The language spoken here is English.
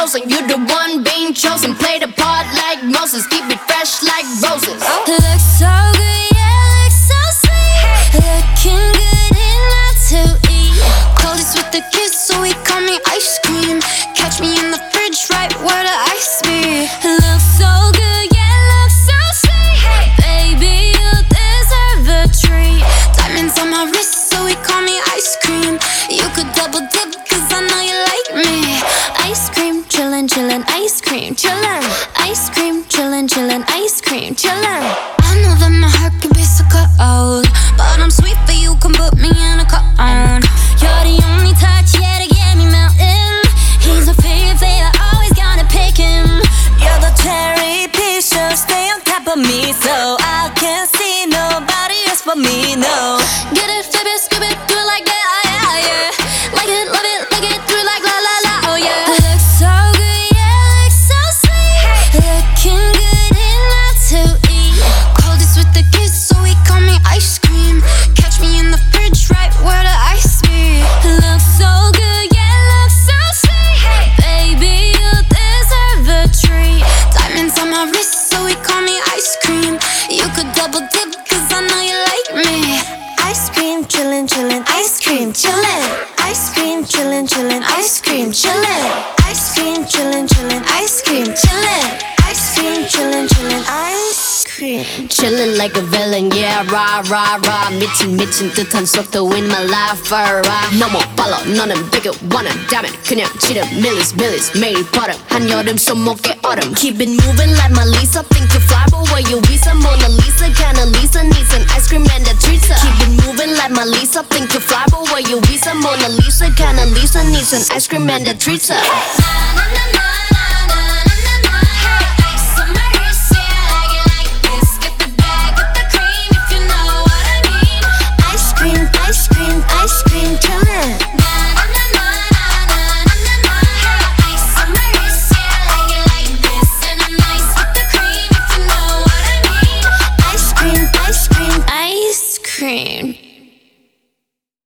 frozen. You the one being chosen. Play the part like Moses. Keep it fresh like roses. Looks so good, yeah, looks so sweet. Looking good enough to eat. Coldest with the kiss, so he call me ice cream. Catch me in the fridge, right where the ice be. Looks so good, yeah, looks so sweet. Baby, you deserve a treat. Diamonds on my wrist, so he call me ice cream. You could double dip, cause I know you like me. Ice cream, chillin', chillin', ice cream, chillin'. Ice cream, chillin', chillin', ice cream, chillin'. I know that my heart can be so cold, but I'm sweet, but you can put me in a cone. You're the only touch, yeah, to get me melting. He's a favorite, always gotta pick him. You're the cherry piece, so stay on top of me, so I can't see nobody else but me, no. Get it, flip it, skip it, do it like that, yeah, yeah. Like it, love it, like it, do it like la la la, oh yeah. Looks so good, yeah, looks so sweet. Looking good enough to eat. Coldest with the kiss, so he call me ice cream. Catch me in the fridge, right where the ice be. Looks so good, yeah, looks so sweet. Baby, you deserve a treat. Diamonds on my wrist, so he call me ice cream. You could double dip, cause I know you like me. Ice cream, chillin', chillin', ice cream, chillin'. Ice cream, chillin', chillin', ice cream, chillin'. Ice cream, chillin', chillin', ice cream, chillin'. Ice cream, chillin', chillin', ice cream. Chillin' like a villain, yeah, rah, rah, rah. 미친 듯한 속도 in my life, alright. 너무 빨라, 너는 되게 원한다면 그냥 지름 밀리스, 매일 버릇. 한여름 손목에 얼음. Keep it moving like my Lisa. Think you fly, but where you visa? Mona Lisa, kinda Lisa needs an ice cream and a treat. Keep it moving like my Lisa. Think you fly, but where you visa? Mona Lisa, kinda Lisa needs an ice cream and a treat.